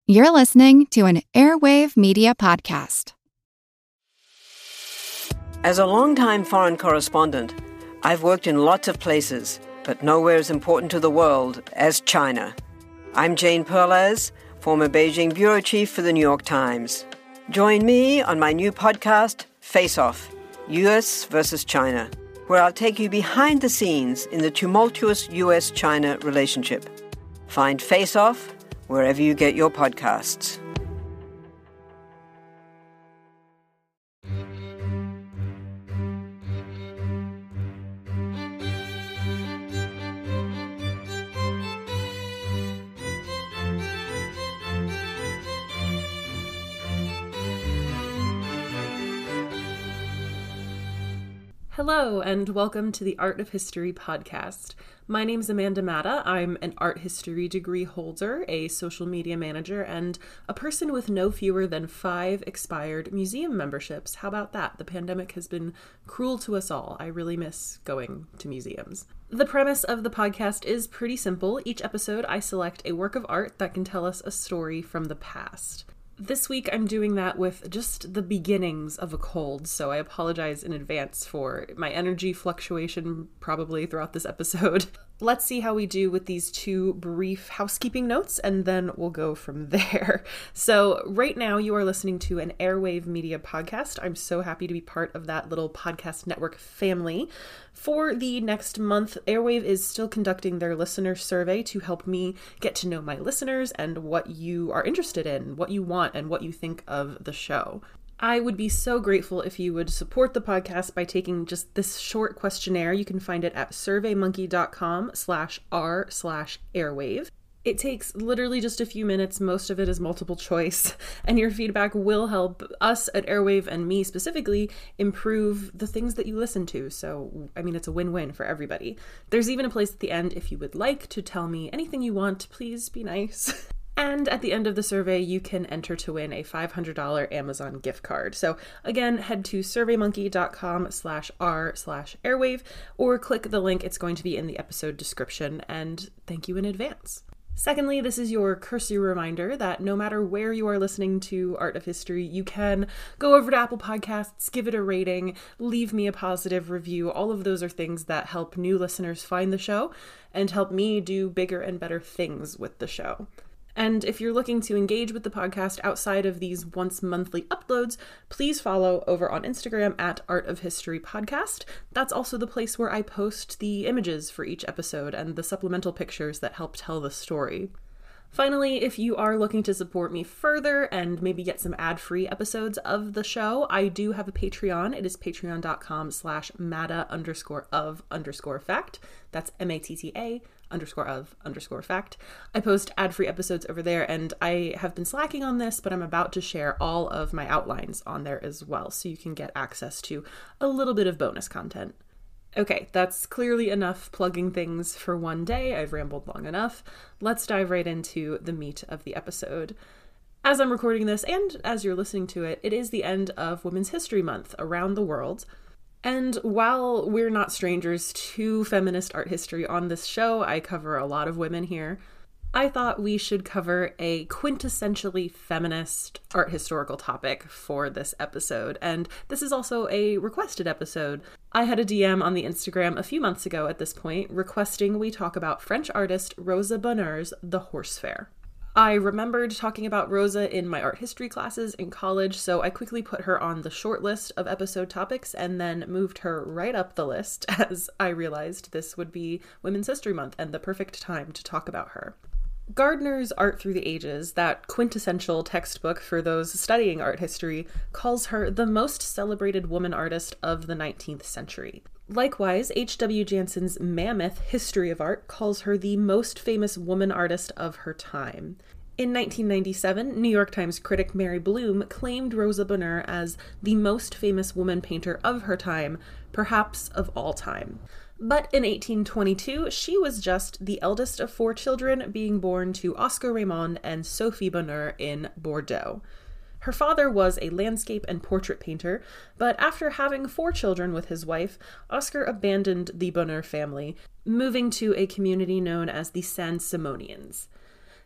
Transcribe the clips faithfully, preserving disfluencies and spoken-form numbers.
You're listening to an Airwave Media Podcast. As a longtime foreign correspondent, I've worked in lots of places, but nowhere as important to the world as China. I'm Jane Perlez, former Beijing bureau chief for the New York Times. Join me on my new podcast, Face Off, U S versus China, where I'll take you behind the scenes in the tumultuous U S China relationship. Find Face Off wherever you get your podcasts. Hello, and welcome to the Art of History podcast. My name is Amanda Matta. I'm an art history degree holder, a social media manager, and a person with no fewer than five expired museum memberships. How about that? The pandemic has been cruel to us all. I really miss going to museums. The premise of the podcast is pretty simple. Each episode, I select a work of art that can tell us a story from the past. This week, I'm doing that with just the beginnings of a cold, so I apologize in advance for my energy fluctuation probably throughout this episode. Let's see how we do with these two brief housekeeping notes, and then we'll go from there. So right now, you are listening to an Airwave Media Podcast. I'm so happy to be part of that little podcast network family. For the next month, Airwave is still conducting their listener survey to help me get to know my listeners and what you are interested in, what you want, and what you think of the show. I would be so grateful if you would support the podcast by taking just this short questionnaire. You can find it at surveymonkey.com slash r slash airwave. It takes literally just a few minutes. Most of it is multiple choice, and your feedback will help us at Airwave and me specifically improve the things that you listen to. So, I mean, it's a win-win for everybody. There's even a place at the end if you would like to tell me anything you want. Please be nice. And at the end of the survey, you can enter to win a five hundred dollars Amazon gift card. So again, head to surveymonkey.com slash r slash airwave or click the link. It's going to be in the episode description. And thank you in advance. Secondly, this is your cursory reminder that no matter where you are listening to Art of History, you can go over to Apple Podcasts, give it a rating, leave me a positive review. All of those are things that help new listeners find the show and help me do bigger and better things with the show. And if you're looking to engage with the podcast outside of these once monthly uploads, please follow over on Instagram at Art of History Podcast. That's also the place where I post the images for each episode and the supplemental pictures that help tell the story. Finally, if you are looking to support me further and maybe get some ad-free episodes of the show, I do have a Patreon. It is patreon.com slash matta underscore of underscore fact. That's M-A-T-T-A underscore of underscore fact. I post ad-free episodes over there, and I have been slacking on this, but I'm about to share all of my outlines on there as well, so you can get access to a little bit of bonus content. Okay, that's clearly enough plugging things for one day. I've rambled long enough. Let's dive right into the meat of the episode. As I'm recording this, and as you're listening to it, it is the end of Women's History Month around the world. And while we're not strangers to feminist art history on this show, I cover a lot of women here, I thought we should cover a quintessentially feminist art historical topic for this episode. And this is also a requested episode. I had a D M on the Instagram a few months ago at this point requesting we talk about French artist Rosa Bonheur's The Horse Fair. I remembered talking about Rosa in my art history classes in college, so I quickly put her on the short list of episode topics and then moved her right up the list as I realized this would be Women's History Month and the perfect time to talk about her. Gardner's Art Through the Ages, that quintessential textbook for those studying art history, calls her the most celebrated woman artist of the nineteenth century. Likewise, H W Jansen's mammoth History of Art calls her the most famous woman artist of her time. In nineteen ninety-seven, New York Times critic Mary Bloom claimed Rosa Bonheur as the most famous woman painter of her time, perhaps of all time. But in eighteen twenty-two, she was just the eldest of four children being born to Oscar Raymond and Sophie Bonheur in Bordeaux. Her father was a landscape and portrait painter, but after having four children with his wife, Oscar abandoned the Bonheur family, moving to a community known as the Saint-Simonians.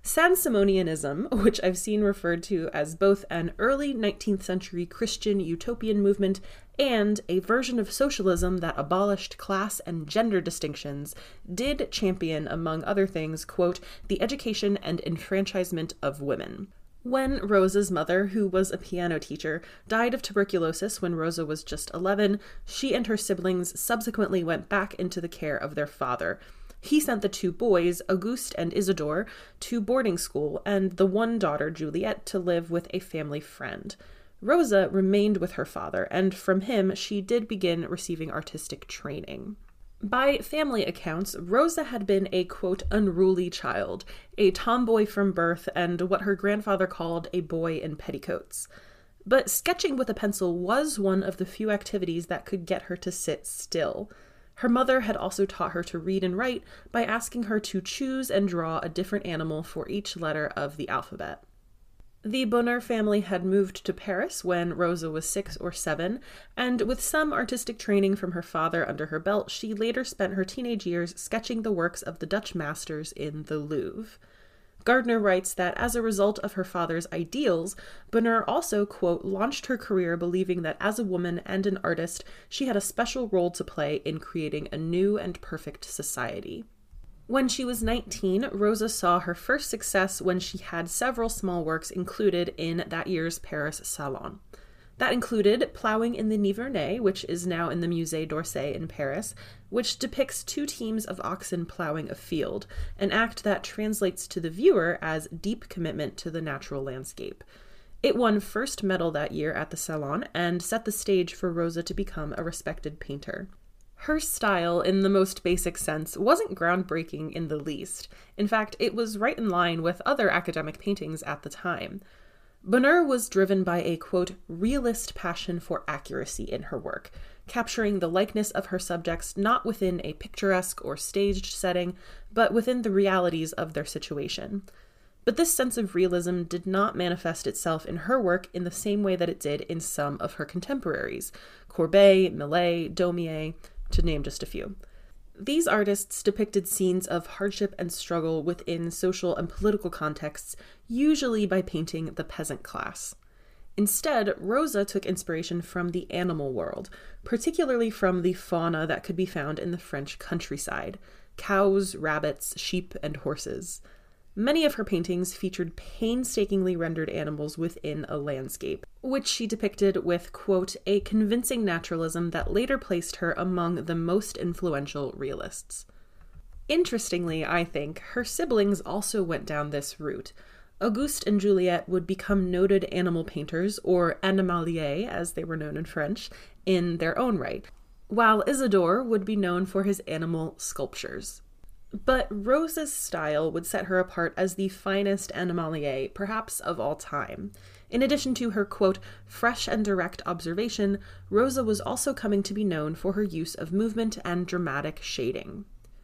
Saint-Simonianism, which I've seen referred to as both an early nineteenth century Christian utopian movement and a version of socialism that abolished class and gender distinctions, did champion, among other things, quote, the education and enfranchisement of women. When Rosa's mother, who was a piano teacher, died of tuberculosis when Rosa was just eleven, she and her siblings subsequently went back into the care of their father. He sent the two boys, Auguste and Isidore, to boarding school, and the one daughter, Juliette, to live with a family friend. Rosa remained with her father, and from him she did begin receiving artistic training. By family accounts, Rosa had been a, quote, unruly child, a tomboy from birth, and what her grandfather called a boy in petticoats. But sketching with a pencil was one of the few activities that could get her to sit still. Her mother had also taught her to read and write by asking her to choose and draw a different animal for each letter of the alphabet. The Bonheur family had moved to Paris when Rosa was six or seven, and with some artistic training from her father under her belt, she later spent her teenage years sketching the works of the Dutch masters in the Louvre. Gardner writes that as a result of her father's ideals, Bonheur also, quote, launched her career believing that as a woman and an artist, she had a special role to play in creating a new and perfect society. When she was nineteen, Rosa saw her first success when she had several small works included in that year's Paris Salon. That included Plowing in the Nivernais, which is now in the Musée d'Orsay in Paris, which depicts two teams of oxen plowing a field, an act that translates to the viewer as deep commitment to the natural landscape. It won first medal that year at the Salon and set the stage for Rosa to become a respected painter. Her style, in the most basic sense, wasn't groundbreaking in the least. In fact, it was right in line with other academic paintings at the time. Bonheur was driven by a, quote, realist passion for accuracy in her work, capturing the likeness of her subjects not within a picturesque or staged setting, but within the realities of their situation. But this sense of realism did not manifest itself in her work in the same way that it did in some of her contemporaries, Courbet, Millet, Daumier, to name just a few. These artists depicted scenes of hardship and struggle within social and political contexts, usually by painting the peasant class. Instead, Rosa took inspiration from the animal world, particularly from the fauna that could be found in the French countryside: cows, rabbits, sheep, and horses. Many of her paintings featured painstakingly rendered animals within a landscape, which she depicted with, quote, a convincing naturalism that later placed her among the most influential realists. Interestingly, I think, her siblings also went down this route. Auguste and Juliette would become noted animal painters, or animaliers as they were known in French, in their own right, while Isidore would be known for his animal sculptures. But Rosa's style would set her apart as the finest animalier, perhaps of all time. In addition to her, quote, fresh and direct observation, Rosa was also coming to be known for her use of movement and dramatic shading.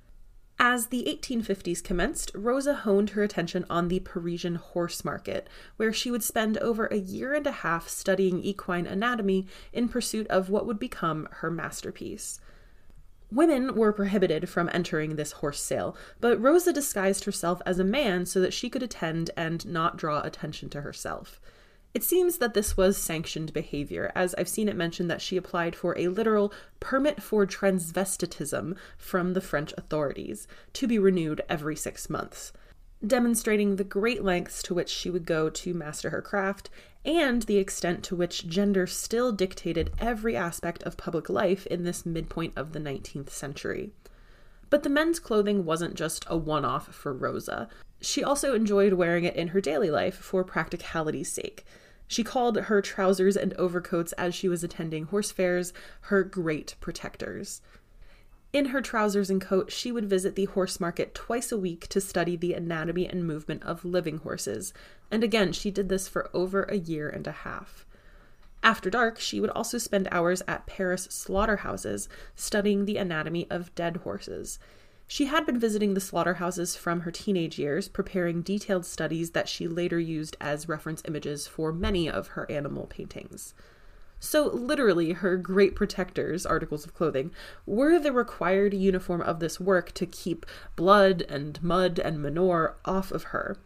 As the eighteen fifties commenced, Rosa honed her attention on the Parisian horse market, where she would spend over a year and a half studying equine anatomy in pursuit of what would become her masterpiece. Women were prohibited from entering this horse sale, but Rosa disguised herself as a man so that she could attend and not draw attention to herself. It seems that this was sanctioned behavior, as I've seen it mentioned that she applied for a literal permit for transvestitism from the French authorities, to be renewed every six months, demonstrating the great lengths to which she would go to master her craft, and the extent to which gender still dictated every aspect of public life in this midpoint of the nineteenth century. But the men's clothing wasn't just a one-off for Rosa. She also enjoyed wearing it in her daily life for practicality's sake. She called her trousers and overcoats as she was attending horse fairs her great protectors. In her trousers and coat, she would visit the horse market twice a week to study the anatomy and movement of living horses, and again, she did this for over a year and a half. After dark, she would also spend hours at Paris slaughterhouses studying the anatomy of dead horses. She had been visiting the slaughterhouses from her teenage years, preparing detailed studies that she later used as reference images for many of her animal paintings. So literally, her great protectors, articles of clothing, were the required uniform of this work to keep blood and mud and manure off of her.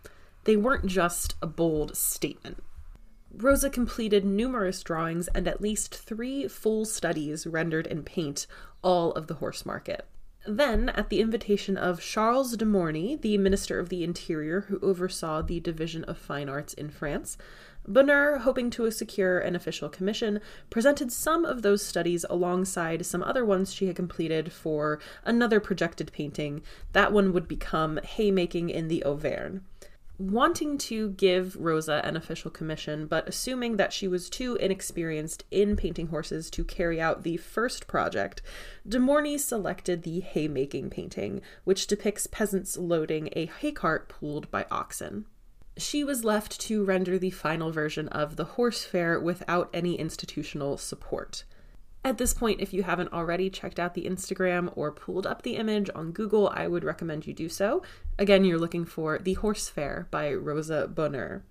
They weren't just a bold statement. Rosa completed numerous drawings and at least three full studies rendered in paint all of the horse market. Then, at the invitation of Charles de Morny, the Minister of the Interior who oversaw the Division of Fine Arts in France, Bonheur, hoping to secure an official commission, presented some of those studies alongside some other ones she had completed for another projected painting. That one would become Haymaking in the Auvergne. Wanting to give Rosa an official commission, but assuming that she was too inexperienced in painting horses to carry out the first project, de Morny selected the haymaking painting, which depicts peasants loading a hay cart pulled by oxen. She was left to render the final version of the horse fair without any institutional support. At this point, if you haven't already checked out the Instagram or pulled up the image on Google, I would recommend you do so. Again, you're looking for The Horse Fair by Rosa Bonheur.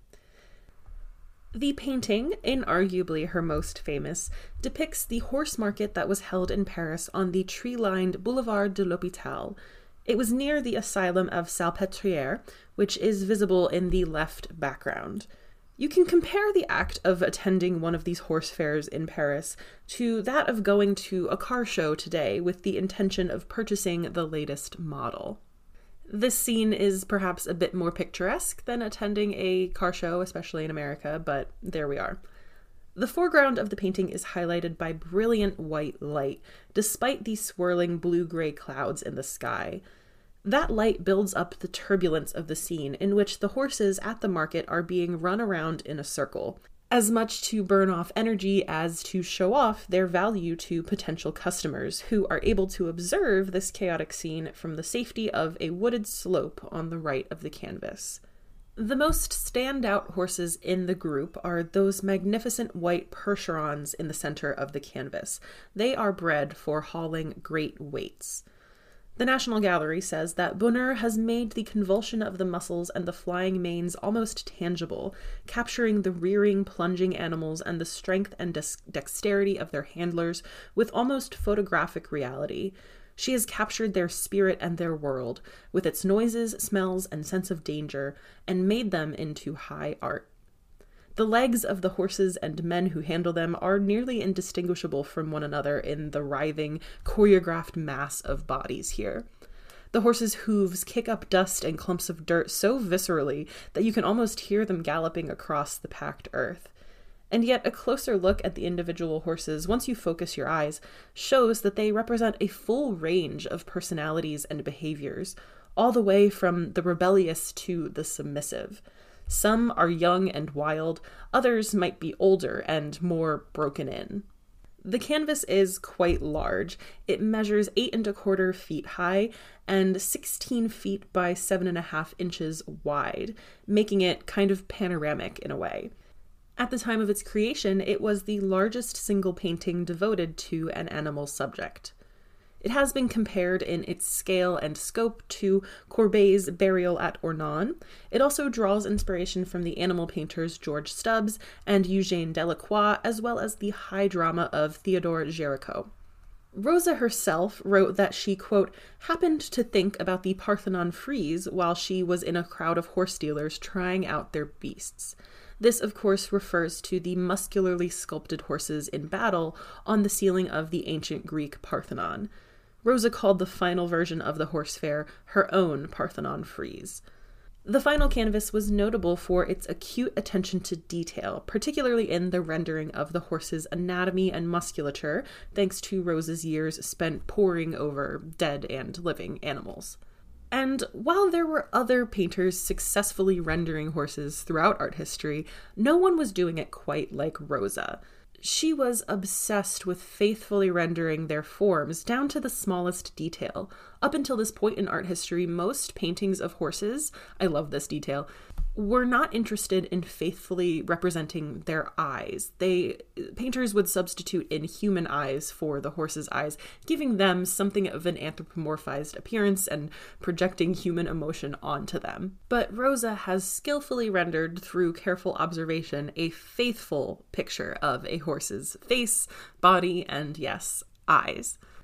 The painting, inarguably her most famous, depicts the horse market that was held in Paris on the tree-lined Boulevard de l'Hôpital. It was near the asylum of Salpêtrière, which is visible in the left background. You can compare the act of attending one of these horse fairs in Paris to that of going to a car show today with the intention of purchasing the latest model. This scene is perhaps a bit more picturesque than attending a car show, especially in America, but there we are. The foreground of the painting is highlighted by brilliant white light, despite the swirling blue-gray clouds in the sky. That light builds up the turbulence of the scene, in which the horses at the market are being run around in a circle, as much to burn off energy as to show off their value to potential customers, who are able to observe this chaotic scene from the safety of a wooded slope on the right of the canvas. The most standout horses in the group are those magnificent white Percherons in the center of the canvas. They are bred for hauling great weights. The National Gallery says that Bonheur has made the convulsion of the muscles and the flying manes almost tangible, capturing the rearing, plunging animals and the strength and dex- dexterity of their handlers with almost photographic reality. She has captured their spirit and their world, with its noises, smells, and sense of danger, and made them into high art. The legs of the horses and men who handle them are nearly indistinguishable from one another in the writhing, choreographed mass of bodies here. The horses' hooves kick up dust and clumps of dirt so viscerally that you can almost hear them galloping across the packed earth. And yet a closer look at the individual horses, once you focus your eyes, shows that they represent a full range of personalities and behaviors, all the way from the rebellious to the submissive. Some are young and wild, others might be older and more broken in. The canvas is quite large. It measures eight and a quarter feet high and sixteen feet by seven and a half inches wide, making it kind of panoramic in a way. At the time of its creation, it was the largest single painting devoted to an animal subject. It has been compared in its scale and scope to Courbet's Burial at Ornans. It also draws inspiration from the animal painters George Stubbs and Eugène Delacroix, as well as the high drama of Theodore Géricault. Rosa herself wrote that she, quote, happened to think about the Parthenon frieze while she was in a crowd of horse dealers trying out their beasts. This, of course, refers to the muscularly sculpted horses in battle on the ceiling of the ancient Greek Parthenon. Rosa called the final version of the horse fair her own Parthenon frieze. The final canvas was notable for its acute attention to detail, particularly in the rendering of the horse's anatomy and musculature, thanks to Rosa's years spent poring over dead and living animals. And while there were other painters successfully rendering horses throughout art history, no one was doing it quite like Rosa. She was obsessed with faithfully rendering their forms down to the smallest detail. Up until this point in art history, most paintings of horses, I love this detail, were not interested in faithfully representing their eyes. They painters would substitute in human eyes for the horse's eyes, giving them something of an anthropomorphized appearance and projecting human emotion onto them. But Rosa has skillfully rendered, through careful observation, a faithful picture of a horse's face, body, and yes, eyes.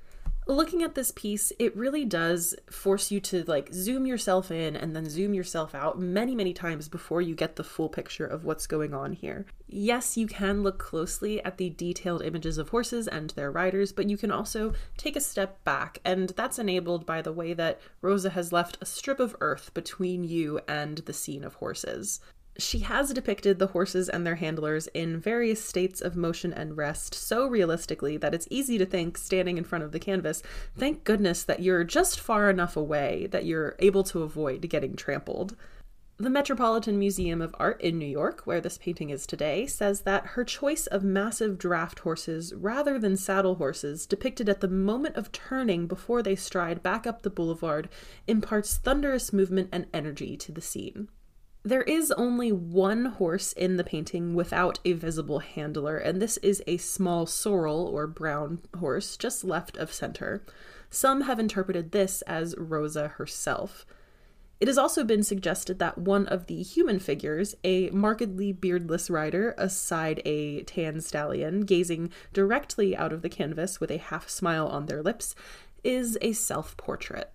Looking at this piece, it really does force you to like zoom yourself in and then zoom yourself out many, many times before you get the full picture of what's going on here. Yes, you can look closely at the detailed images of horses and their riders, but you can also take a step back, and that's enabled by the way that Rosa has left a strip of earth between you and the scene of horses. She has depicted the horses and their handlers in various states of motion and rest so realistically that it's easy to think, standing in front of the canvas, thank goodness that you're just far enough away that you're able to avoid getting trampled. The Metropolitan Museum of Art in New York, where this painting is today, says that her choice of massive draft horses rather than saddle horses depicted at the moment of turning before they stride back up the boulevard imparts thunderous movement and energy to the scene. There is only one horse in the painting without a visible handler, and this is a small sorrel or brown horse just left of center. Some have interpreted this as Rosa herself. It has also been suggested that one of the human figures, a markedly beardless rider astride a tan stallion, gazing directly out of the canvas with a half smile on their lips, is a self-portrait.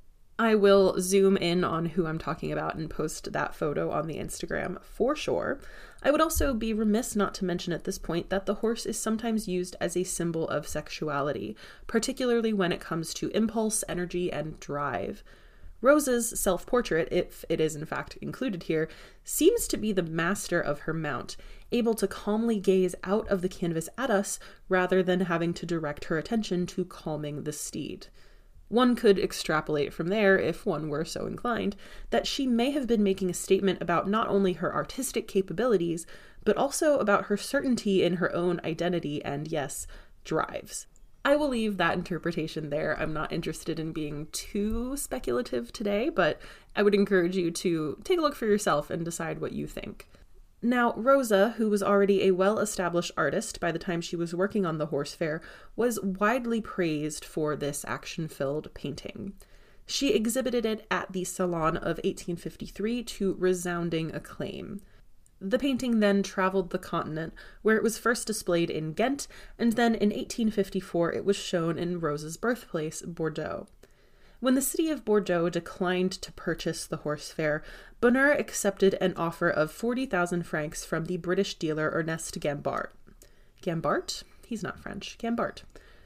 I will zoom in on who I'm talking about and post that photo on the Instagram for sure. I would also be remiss not to mention at this point that the horse is sometimes used as a symbol of sexuality, particularly when it comes to impulse, energy, and drive. Rosa's self-portrait, if it is in fact included here, seems to be the master of her mount, able to calmly gaze out of the canvas at us rather than having to direct her attention to calming the steed. One could extrapolate from there, if one were so inclined, that she may have been making a statement about not only her artistic capabilities, but also about her certainty in her own identity and, yes, drives. I will leave that interpretation there. I'm not interested in being too speculative today, but I would encourage you to take a look for yourself and decide what you think. Now, Rosa, who was already a well-established artist by the time she was working on the Horse Fair, was widely praised for this action-filled painting. She exhibited it at the Salon of eighteen fifty-three to resounding acclaim. The painting then traveled the continent, where it was first displayed in Ghent, and then in eighteen fifty-four it was shown in Rosa's birthplace, Bordeaux. When the city of Bordeaux declined to purchase the Horse Fair, Bonheur accepted an offer of forty thousand francs from the British dealer Ernest Gambart. Gambart? He's not French. Gambart.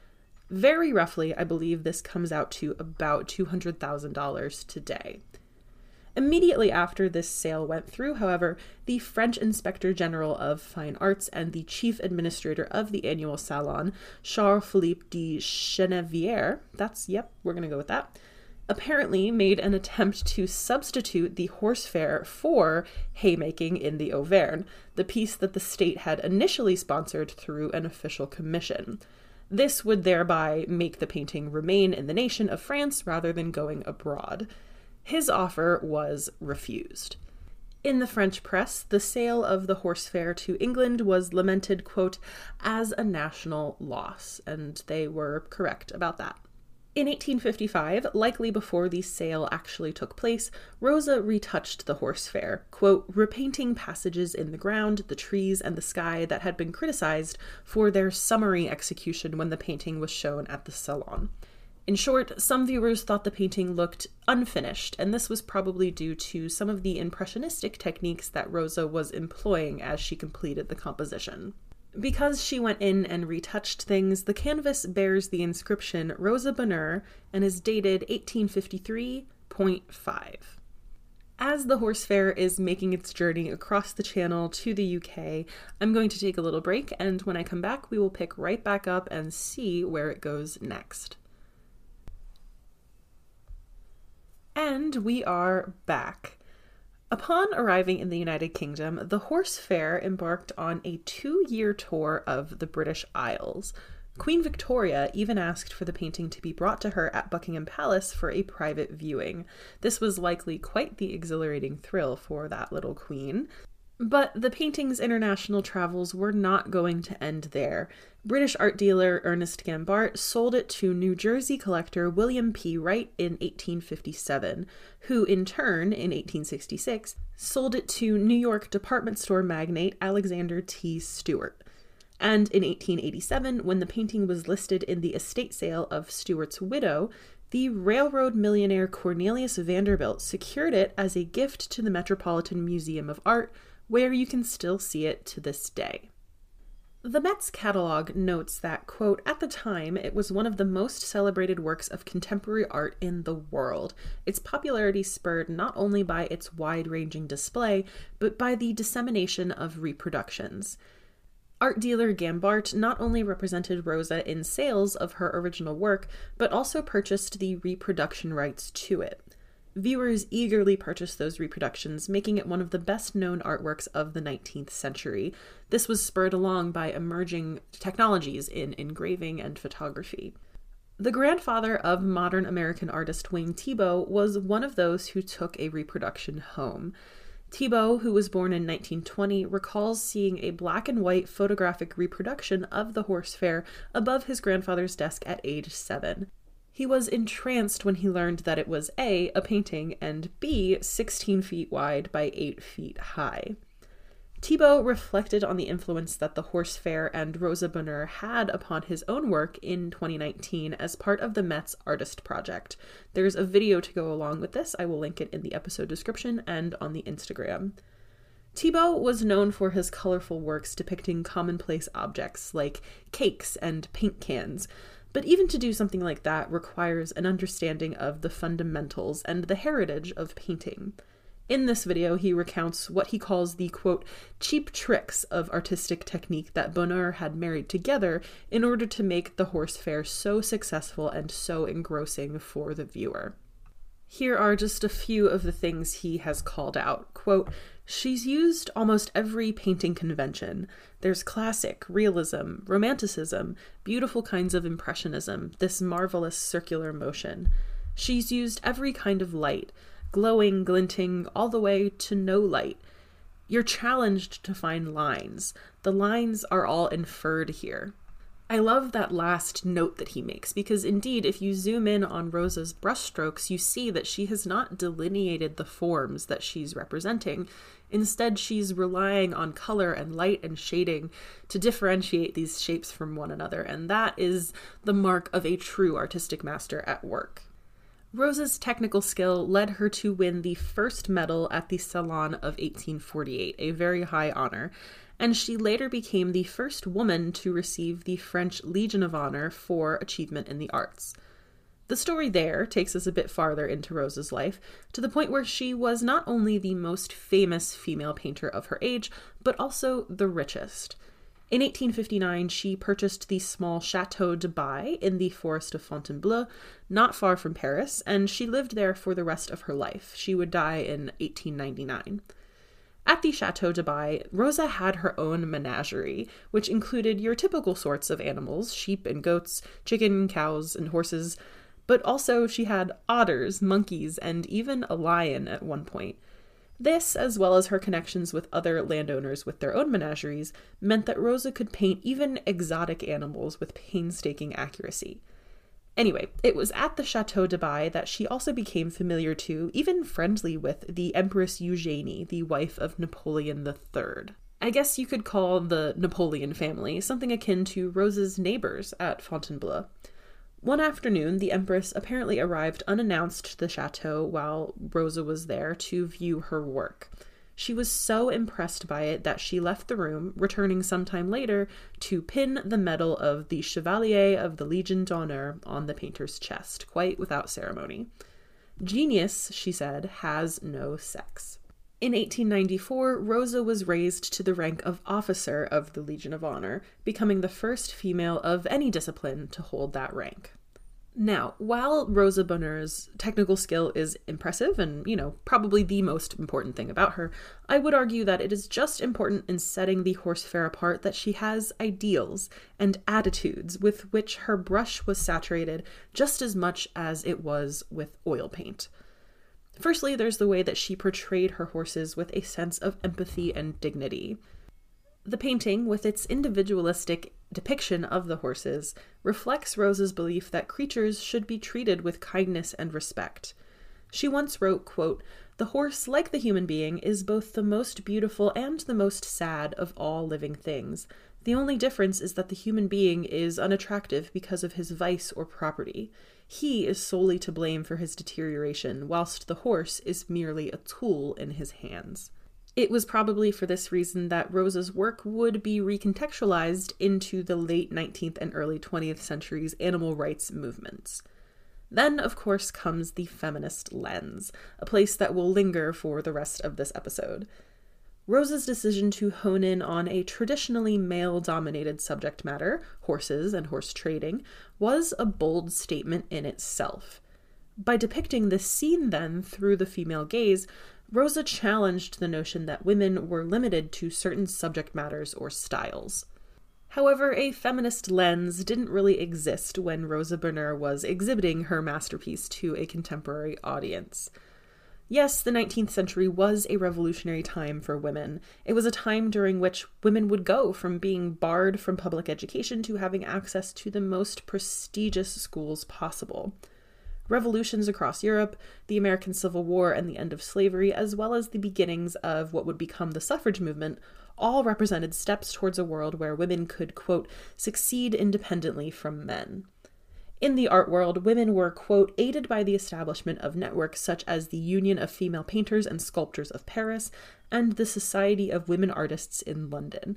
Very roughly, I believe this comes out to about two hundred thousand dollars today. Immediately after this sale went through, however, the French Inspector General of Fine Arts and the chief administrator of the annual Salon, Charles-Philippe de Chenevière, that's, yep, we're going to go with that, apparently made an attempt to substitute the Horse Fair for haymaking in the Auvergne, the piece that the state had initially sponsored through an official commission. This would thereby make the painting remain in the nation of France rather than going abroad. His offer was refused. In the French press, the sale of the Horse Fair to England was lamented, quote, as a national loss, and they were correct about that. In eighteen fifty-five, likely before the sale actually took place, Rosa retouched the Horse Fair, quote, repainting passages in the ground, the trees, and the sky that had been criticized for their summary execution when the painting was shown at the Salon. In short, some viewers thought the painting looked unfinished, and this was probably due to some of the impressionistic techniques that Rosa was employing as she completed the composition. Because she went in and retouched things, the canvas bears the inscription Rosa Bonheur and is dated eighteen fifty-three point five. As the Horse Fair is making its journey across the channel to the U K, I'm going to take a little break, and when I come back, we will pick right back up and see where it goes next. And we are back. Upon arriving in the United Kingdom, the Horse Fair embarked on a two-year tour of the British Isles. Queen Victoria even asked for the painting to be brought to her at Buckingham Palace for a private viewing. This was likely quite the exhilarating thrill for that little queen. But the painting's international travels were not going to end there. British art dealer Ernest Gambart sold it to New Jersey collector William P. Wright in eighteen fifty-seven, who in turn, in eighteen sixty-six, sold it to New York department store magnate Alexander T. Stewart. And in eighteen eighty-seven, when the painting was listed in the estate sale of Stuart's widow, the railroad millionaire Cornelius Vanderbilt secured it as a gift to the Metropolitan Museum of Art, where you can still see it to this day. The Met's catalog notes that, quote, at the time, it was one of the most celebrated works of contemporary art in the world. Its popularity spurred not only by its wide-ranging display, but by the dissemination of reproductions. Art dealer Gambart not only represented Rosa in sales of her original work, but also purchased the reproduction rights to it. Viewers eagerly purchased those reproductions, making it one of the best-known artworks of the nineteenth century. This was spurred along by emerging technologies in engraving and photography. The grandfather of modern American artist Wayne Thiebaud was one of those who took a reproduction home. Thiebaud, who was born in nineteen twenty, recalls seeing a black and white photographic reproduction of the Horse Fair above his grandfather's desk at age seven. He was entranced when he learned that it was A, a painting, and B, sixteen feet wide by eight feet high. Thiebaud reflected on the influence that the Horse Fair and Rosa Bonheur had upon his own work in twenty nineteen as part of the Met's Artist Project. There's a video to go along with this. I will link it in the episode description and on the Instagram. Thiebaud was known for his colorful works depicting commonplace objects like cakes and paint cans. But even to do something like that requires an understanding of the fundamentals and the heritage of painting. In this video, he recounts what he calls the, quote, cheap tricks of artistic technique that Bonheur had married together in order to make the Horse Fair so successful and so engrossing for the viewer. Here are just a few of the things he has called out. Quote, she's used almost every painting convention. There's classic, realism, romanticism, beautiful kinds of impressionism, this marvelous circular motion. She's used every kind of light, glowing, glinting, all the way to no light. You're challenged to find lines. The lines are all inferred here. I love that last note that he makes, because indeed, if you zoom in on Rosa's brushstrokes, you see that she has not delineated the forms that she's representing. Instead, she's relying on color and light and shading to differentiate these shapes from one another, and that is the mark of a true artistic master at work. Rosa's technical skill led her to win the first medal at the Salon of eighteen forty-eight, a very high honor, and she later became the first woman to receive the French Legion of Honor for achievement in the arts. The story there takes us a bit farther into Rosa's life, to the point where she was not only the most famous female painter of her age, but also the richest. In eighteen fifty-nine, she purchased the small Chateau de Baye in the forest of Fontainebleau, not far from Paris, and she lived there for the rest of her life. She would die in eighteen ninety-nine. At the Chateau de Baye, Rosa had her own menagerie, which included your typical sorts of animals, sheep and goats, chicken, cows, and horses, but also she had otters, monkeys, and even a lion at one point. This, as well as her connections with other landowners with their own menageries, meant that Rosa could paint even exotic animals with painstaking accuracy. Anyway, it was at the Chateau de Baye that she also became familiar to, even friendly with, the Empress Eugénie, the wife of Napoleon the Third. I guess you could call the Napoleon family something akin to Rosa's neighbors at Fontainebleau. One afternoon, the Empress apparently arrived unannounced to the chateau while Rosa was there to view her work. She was so impressed by it that she left the room, returning sometime later to pin the medal of the Chevalier of the Legion d'Honneur on the painter's chest, quite without ceremony. Genius, she said, has no sex. In eighteen ninety-four, Rosa was raised to the rank of Officer of the Legion of Honor, becoming the first female of any discipline to hold that rank. Now, while Rosa Bonheur's technical skill is impressive and, you know, probably the most important thing about her, I would argue that it is just important in setting the Horse Fair apart that she has ideals and attitudes with which her brush was saturated just as much as it was with oil paint. Firstly, there's the way that she portrayed her horses with a sense of empathy and dignity. The painting, with its individualistic depiction of the horses, reflects Rosa's belief that creatures should be treated with kindness and respect. She once wrote, quote, "The horse, like the human being, is both the most beautiful and the most sad of all living things. The only difference is that the human being is unattractive because of his vice or property. He is solely to blame for his deterioration, whilst the horse is merely a tool in his hands. It was probably for this reason that Rosa's work would be recontextualized into the late nineteenth and early twentieth centuries animal rights movements. Then, of course, comes the feminist lens, a place that will linger for the rest of this episode. Rosa's decision to hone in on a traditionally male-dominated subject matter, horses and horse trading, was a bold statement in itself. By depicting this scene, then, through the female gaze, Rosa challenged the notion that women were limited to certain subject matters or styles. However, a feminist lens didn't really exist when Rosa Bonheur was exhibiting her masterpiece to a contemporary audience. Yes, the nineteenth century was a revolutionary time for women. It was a time during which women would go from being barred from public education to having access to the most prestigious schools possible. Revolutions across Europe, the American Civil War, and the end of slavery, as well as the beginnings of what would become the suffrage movement, all represented steps towards a world where women could, quote, succeed independently from men. In the art world, women were, quote, aided by the establishment of networks such as the Union of Female Painters and Sculptors of Paris and the Society of Women Artists in London.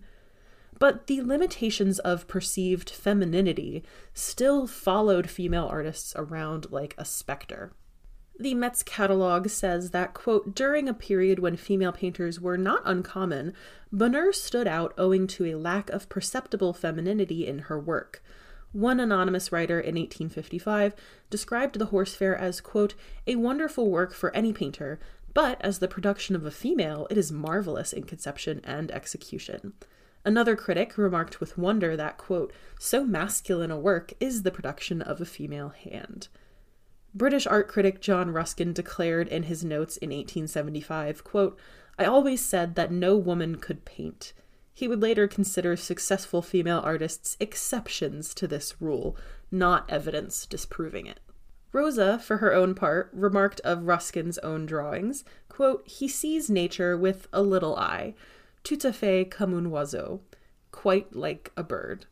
But the limitations of perceived femininity still followed female artists around like a specter. The Met's catalog says that, quote, during a period when female painters were not uncommon, Bonheur stood out owing to a lack of perceptible femininity in her work. One anonymous writer in eighteen fifty-five described the Horse Fair as, quote, a wonderful work for any painter, but as the production of a female, it is marvelous in conception and execution. Another critic remarked with wonder that, quote, so masculine a work is the production of a female hand. British art critic John Ruskin declared in his notes in eighteen seventy-five, quote, I always said that no woman could paint. He would later consider successful female artists exceptions to this rule, not evidence disproving it. Rosa, for her own part, remarked of Ruskin's own drawings, quote, he sees nature with a little eye, tout à fait comme un oiseau, quite like a bird.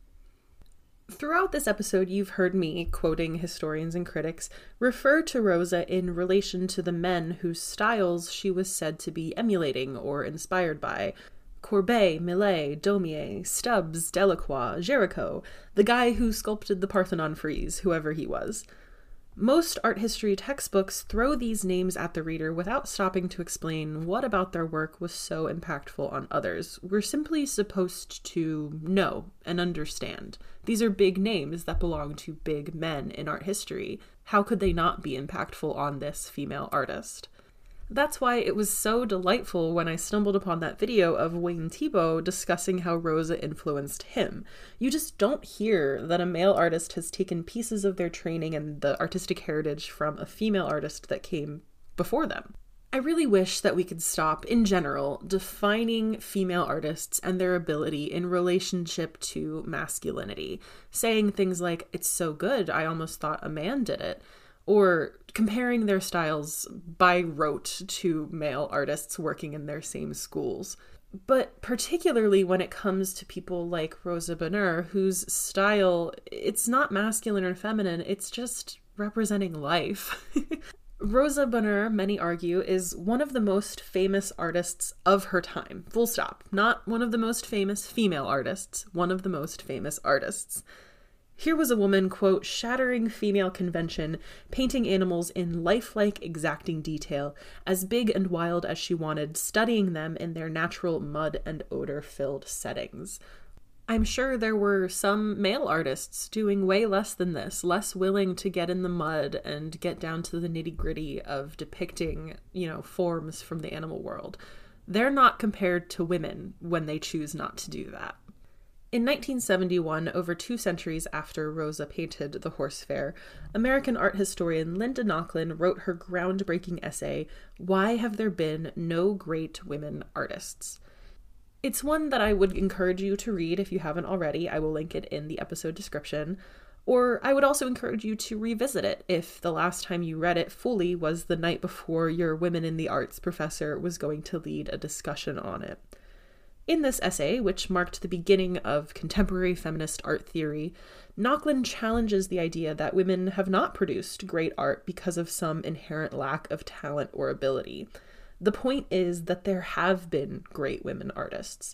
Throughout this episode, you've heard me, quoting historians and critics, refer to Rosa in relation to the men whose styles she was said to be emulating or inspired by. Courbet, Millet, Daumier, Stubbs, Delacroix, Géricault, the guy who sculpted the Parthenon frieze, whoever he was. Most art history textbooks throw these names at the reader without stopping to explain what about their work was so impactful on others. We're simply supposed to know and understand. These are big names that belong to big men in art history. How could they not be impactful on this female artist? That's why it was so delightful when I stumbled upon that video of Wayne Thiebaud discussing how Rosa influenced him. You just don't hear that a male artist has taken pieces of their training and the artistic heritage from a female artist that came before them. I really wish that we could stop, in general, defining female artists and their ability in relationship to masculinity, saying things like, it's so good, I almost thought a man did it. Or comparing their styles by rote to male artists working in their same schools. But particularly when it comes to people like Rosa Bonheur, whose style, it's not masculine or feminine, it's just representing life. Rosa Bonheur, many argue, is one of the most famous artists of her time. Full stop. Not one of the most famous female artists, one of the most famous artists. Here was a woman, quote, shattering female convention, painting animals in lifelike, exacting detail, as big and wild as she wanted, studying them in their natural mud and odor-filled settings. I'm sure there were some male artists doing way less than this, less willing to get in the mud and get down to the nitty-gritty of depicting, you know, forms from the animal world. They're not compared to women when they choose not to do that. In nineteen seventy-one, over two centuries after Rosa painted The Horse Fair, American art historian Linda Nochlin wrote her groundbreaking essay, Why Have There Been No Great Women Artists? It's one that I would encourage you to read if you haven't already. I will link it in the episode description. Or I would also encourage you to revisit it if the last time you read it fully was the night before your Women in the Arts professor was going to lead a discussion on it. In this essay, which marked the beginning of contemporary feminist art theory, Nochlin challenges the idea that women have not produced great art because of some inherent lack of talent or ability. The point is that there have been great women artists.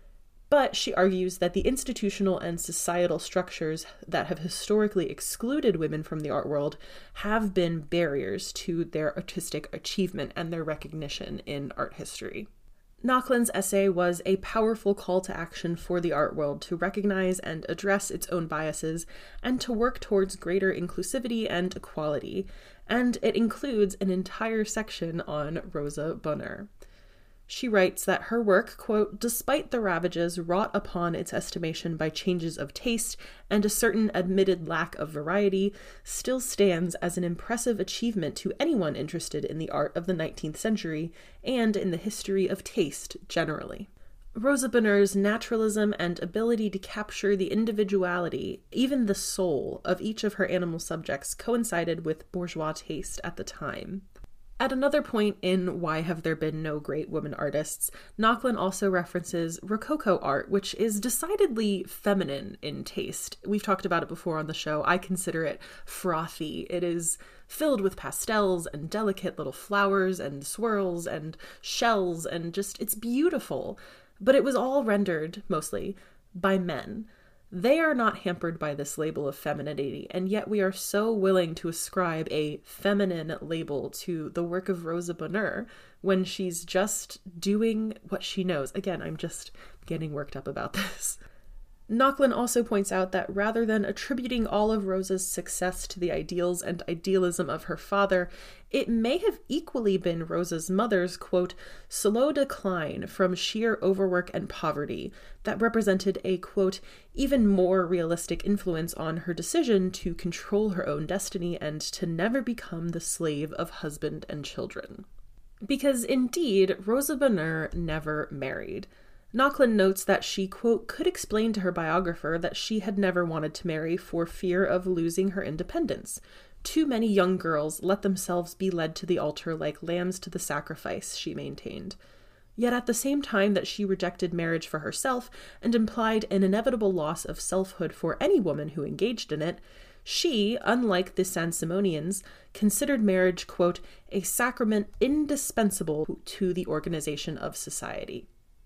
But she argues that the institutional and societal structures that have historically excluded women from the art world have been barriers to their artistic achievement and their recognition in art history. Nochlin's essay was a powerful call to action for the art world to recognize and address its own biases and to work towards greater inclusivity and equality, and it includes an entire section on Rosa Bonheur. She writes that her work, quote, despite the ravages wrought upon its estimation by changes of taste and a certain admitted lack of variety, still stands as an impressive achievement to anyone interested in the art of the nineteenth century and in the history of taste generally. Rosa Bonheur's naturalism and ability to capture the individuality, even the soul, of each of her animal subjects coincided with bourgeois taste at the time. At another point in Why Have There Been No Great Women Artists, Nochlin also references Rococo art, which is decidedly feminine in taste. We've talked about it before on the show. I consider it frothy. It is filled with pastels and delicate little flowers and swirls and shells, and just, it's beautiful. But it was all rendered, mostly, by men. They are not hampered by this label of femininity, and yet we are so willing to ascribe a feminine label to the work of Rosa Bonheur when she's just doing what she knows. Again, I'm just getting worked up about this. Nochlin also points out that rather than attributing all of Rosa's success to the ideals and idealism of her father, it may have equally been Rosa's mother's, quote, slow decline from sheer overwork and poverty that represented a, quote, even more realistic influence on her decision to control her own destiny and to never become the slave of husband and children. Because indeed, Rosa Bonheur never married. Nochlin notes that she, quote, could explain to her biographer that she had never wanted to marry for fear of losing her independence. Too many young girls let themselves be led to the altar like lambs to the sacrifice, she maintained. Yet at the same time that she rejected marriage for herself and implied an inevitable loss of selfhood for any woman who engaged in it, she, unlike the Saint-Simonians, considered marriage, quote, a sacrament indispensable to the organization of society.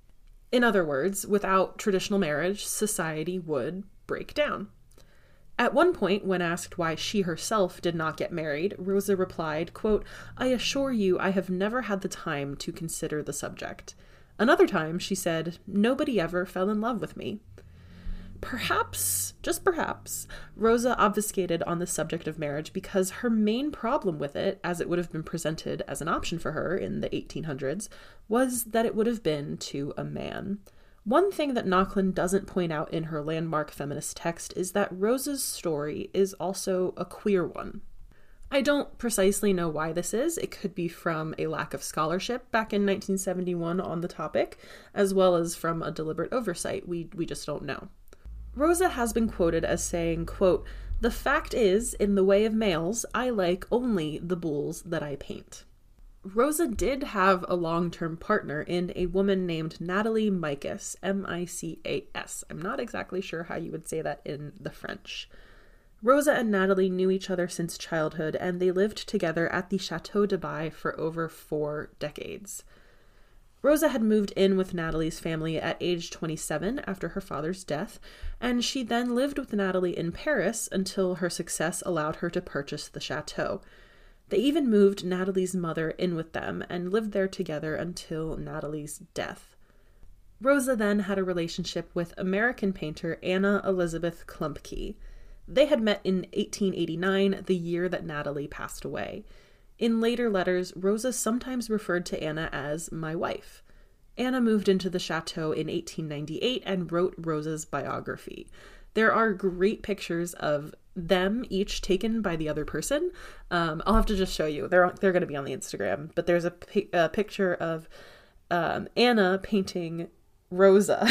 In other words, without traditional marriage, society would break down. At one point, when asked why she herself did not get married, Rosa replied, quote, I assure you I have never had the time to consider the subject. Another time, she said, nobody ever fell in love with me. Perhaps, just perhaps, Rosa obfuscated on the subject of marriage because her main problem with it, as it would have been presented as an option for her in the eighteen hundreds, was that it would have been to a man. One thing that Nochlin doesn't point out in her landmark feminist text is that Rosa's story is also a queer one. I don't precisely know why this is. It could be from a lack of scholarship back in nineteen seventy-one on the topic, as well as from a deliberate oversight. We, we just don't know. Rosa has been quoted as saying, quote, the fact is, in the way of males, I like only the bulls that I paint. Rosa did have a long-term partner in a woman named Natalie Micas, M I C A S. I'm not exactly sure how you would say that in the French. Rosa and Natalie knew each other since childhood, and they lived together at the Chateau de Baye for over four decades. Rosa had moved in with Natalie's family at age twenty-seven after her father's death, and she then lived with Natalie in Paris until her success allowed her to purchase the chateau. They even moved Natalie's mother in with them and lived there together until Natalie's death. Rosa then had a relationship with American painter Anna Elizabeth Klumpke. They had met in eighteen eighty-nine, the year that Natalie passed away. In later letters, Rosa sometimes referred to Anna as my wife. Anna moved into the chateau in eighteen ninety-eight and wrote Rosa's biography. There are great pictures of them, each taken by the other person. Um, I'll have to just show you. They're they're going to be on the Instagram. But there's a, pi- a picture of um, Anna painting Rosa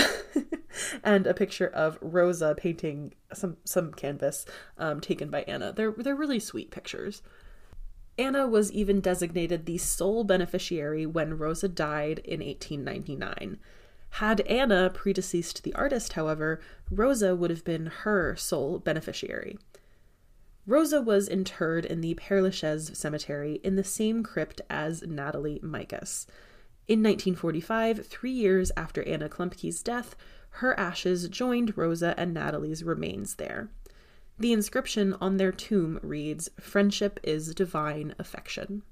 and a picture of Rosa painting some some canvas um, taken by Anna. They're they're really sweet pictures. Anna was even designated the sole beneficiary when Rosa died in eighteen ninety-nine. Had Anna predeceased the artist, however, Rosa would have been her sole beneficiary. Rosa was interred in the Père Lachaise Cemetery in the same crypt as Natalie Mikas. In nineteen forty-five, three years after Anna Klumpke's death, her ashes joined Rosa and Natalie's remains there. The inscription on their tomb reads, "Friendship is divine affection."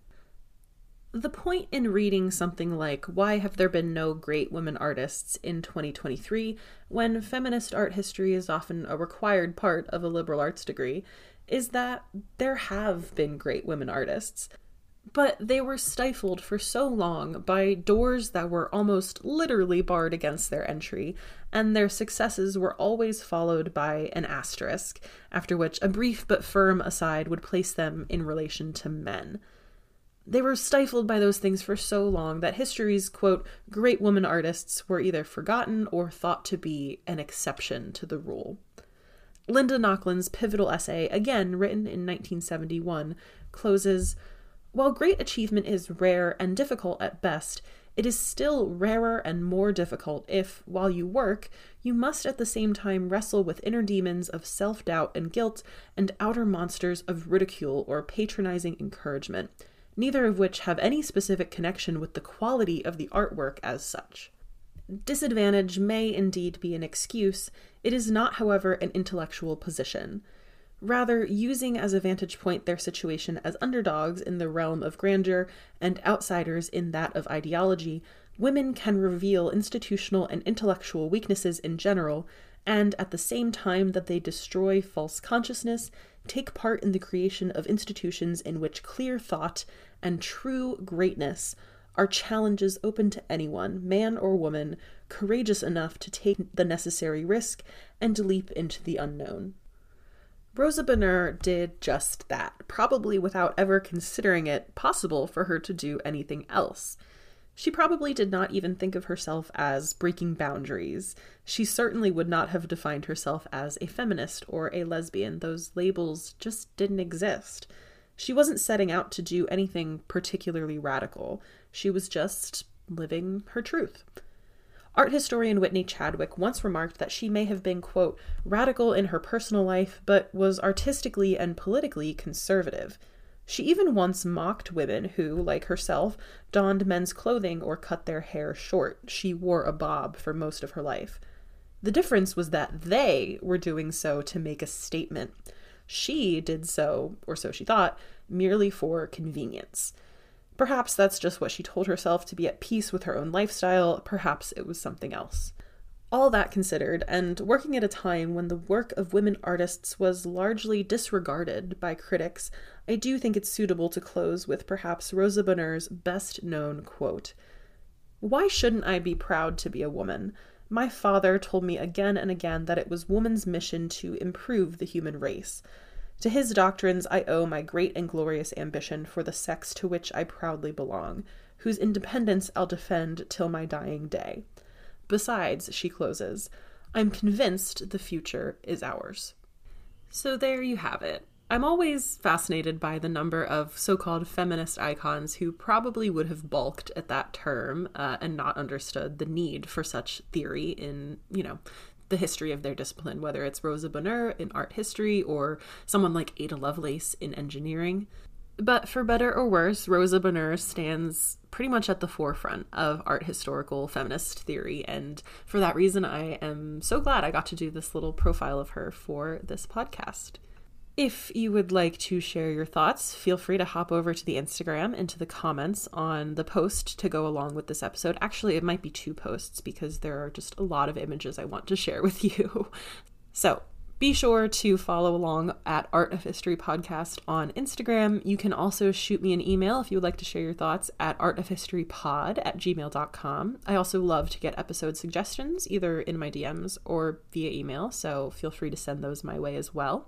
The point in reading something like, "Why have there been no great women artists in twenty twenty-three, when feminist art history is often a required part of a liberal arts degree, is that there have been great women artists. But they were stifled for so long by doors that were almost literally barred against their entry, and their successes were always followed by an asterisk, after which a brief but firm aside would place them in relation to men. They were stifled by those things for so long that history's, quote, great women artists were either forgotten or thought to be an exception to the rule." Linda Nochlund's pivotal essay, again written in nineteen seventy-one, closes, "While great achievement is rare and difficult at best, it is still rarer and more difficult if, while you work, you must at the same time wrestle with inner demons of self-doubt and guilt and outer monsters of ridicule or patronizing encouragement, neither of which have any specific connection with the quality of the artwork as such. Disadvantage may indeed be an excuse. It is not, however, an intellectual position. Rather, using as a vantage point their situation as underdogs in the realm of grandeur and outsiders in that of ideology, women can reveal institutional and intellectual weaknesses in general, and at the same time that they destroy false consciousness, take part in the creation of institutions in which clear thought and true greatness are challenges open to anyone, man or woman, courageous enough to take the necessary risk and leap into the unknown." Rosa Bonheur did just that, probably without ever considering it possible for her to do anything else. She probably did not even think of herself as breaking boundaries. She certainly would not have defined herself as a feminist or a lesbian. Those labels just didn't exist. She wasn't setting out to do anything particularly radical. She was just living her truth. Art historian Whitney Chadwick once remarked that she may have been, quote, radical in her personal life, but was artistically and politically conservative. She even once mocked women who, like herself, donned men's clothing or cut their hair short. She wore a bob for most of her life. The difference was that they were doing so to make a statement. She did so, or so she thought, merely for convenience. Perhaps that's just what she told herself to be at peace with her own lifestyle. Perhaps it was something else. All that considered, and working at a time when the work of women artists was largely disregarded by critics, I do think it's suitable to close with perhaps Rosa Bonheur's best-known quote. "Why shouldn't I be proud to be a woman? My father told me again and again that it was woman's mission to improve the human race. To his doctrines I owe my great and glorious ambition for the sex to which I proudly belong, whose independence I'll defend till my dying day. Besides," she closes, "I'm convinced the future is ours." So there you have it. I'm always fascinated by the number of so-called feminist icons who probably would have balked at that term uh, and not understood the need for such theory in, you know, the history of their discipline, whether it's Rosa Bonheur in art history or someone like Ada Lovelace in engineering. But for better or worse, Rosa Bonheur stands pretty much at the forefront of art historical feminist theory, and for that reason I am so glad I got to do this little profile of her for this podcast. If you would like to share your thoughts, feel free to hop over to the Instagram into the comments on the post to go along with this episode. Actually, it might be two posts because there are just a lot of images I want to share with you. So be sure to follow along at Art of History Podcast on Instagram. You can also shoot me an email if you would like to share your thoughts at artofhistorypod at gmail dot com. I also love to get episode suggestions either in my D Ms or via email, so feel free to send those my way as well.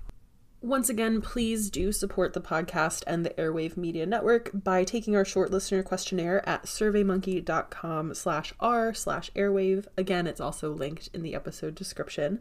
Once again, please do support the podcast and the Airwave Media Network by taking our short listener questionnaire at surveymonkey.com slash r slash airwave. Again, it's also linked in the episode description.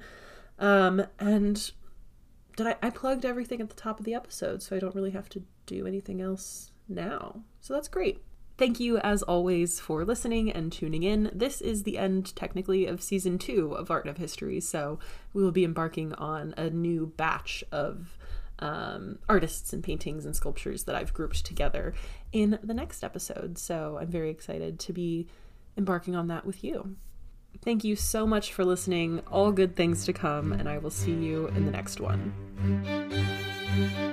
Um, and did I, I plugged everything at the top of the episode, so I don't really have to do anything else now. So that's great. Thank you, as always, for listening and tuning in. This is the end, technically, of season two of Art of History, so we will be embarking on a new batch of um, artists and paintings and sculptures that I've grouped together in the next episode. So I'm very excited to be embarking on that with you. Thank you so much for listening. All good things to come, and I will see you in the next one.